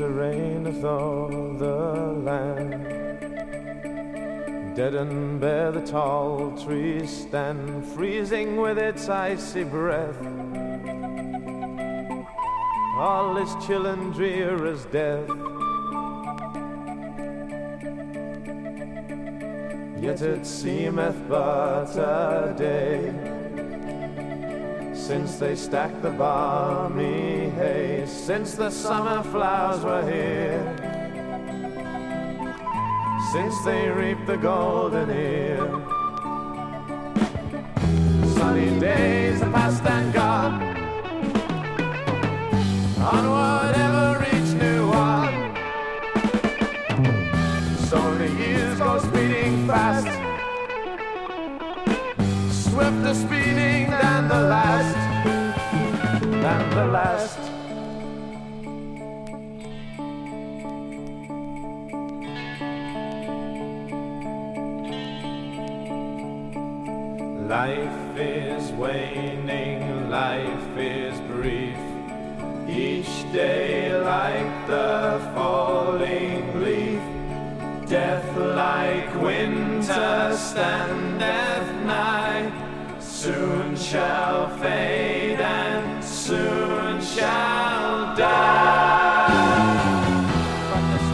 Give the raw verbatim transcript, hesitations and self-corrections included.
winter reigneth o'er the land. Dead and bare the tall trees stand, freezing with its icy breath. All is chill and drear as death. Yet it seemeth but a day since they stacked the balmy hay, since the summer flowers were here, since they reaped the golden ear. Sunny days are past and gone, onward ever each new one. So the years go speeding fast, swifter speeding than the last, than the last. Life is waning, life is brief, each day like the falling leaf. Death like winter standeth nigh, soon shall